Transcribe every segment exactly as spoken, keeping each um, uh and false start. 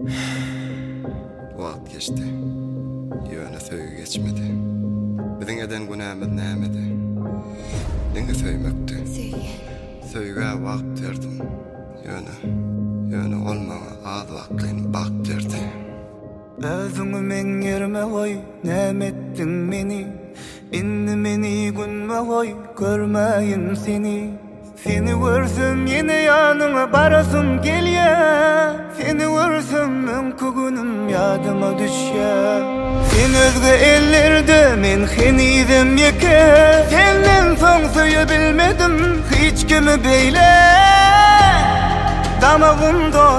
Wagt geçti. Ýöne söýgü geçmedi. Biziň eden günämiz nämedi? Diňe söýmekdi. Söýgä wagt berdim. Ýöne, ýöne olmaňa az wagtyn bak berdi. Özüňi men ýerime goý, nämetdiň meni. Indi meni günme goý, görmäýin seni. Seni görsüm yine yanına barasım gelýär. Seni görsüm öňkü günüm ýadyma düşýär. Sen özge ellerde men henizem ýeke. Senden soň söýe bilmedim hiç kimi beýle. Damagym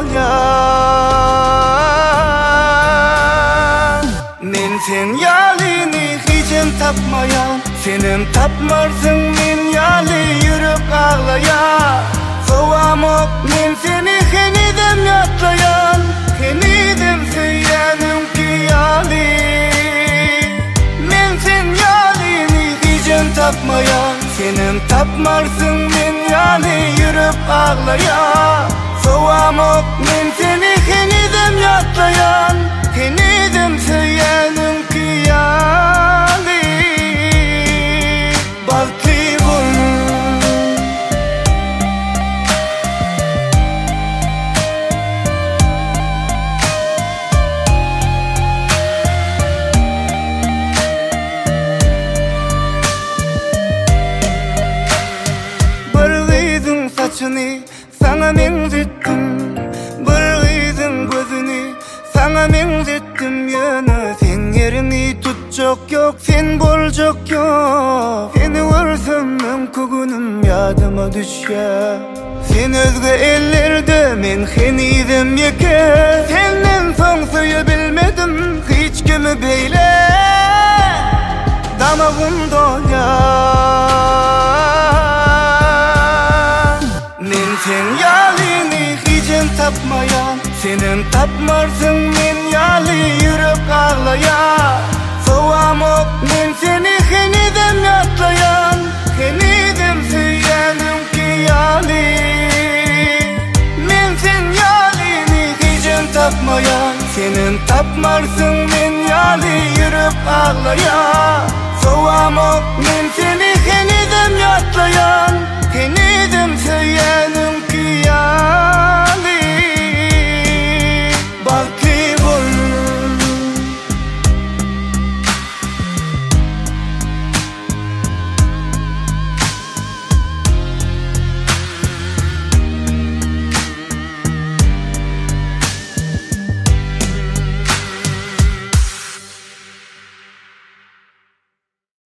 dolýar. Men sen ýalyny hiçem tapmaýan. Senem tapmarsyň men ýaly ýürek ağlaýar. Sowamok men seni henizem ýatlaýan. Henizem söýýänim ki ýaly. Men sen ýalyny hiçem tapmaýan. Senem tapmarsyň men ýaly ýürek ağlaýar. Sowamok men seni henizem ýatlaýan. Henizem söýýänim ki ýaly. Saçını sana benzettim, bir kızın gözünü sana benzettim. Yana sen yerini tutacak yok, sen bolacak yok. Seni görsem öňkü günüm ýadyma düşýär. Sen özge ellerde men henizem ýeke. Senden soň söýe bilmedim hiç kimi beýle. Damagym dolýar. Men sen ýalyny hiçem tapmaýan. Senem tapmarsyň men ýaly ýürek ağlaýar. Sowamok men seni henizem ýatlaýan. Henizem söýýänim ki ýaly. Men sen ýalyny hiçem tapmaýan. Senem tapmarsyň men ýaly ýürek ağlaýar. Sowamok men seni henizem ýatlaýan. Henizem söýýänim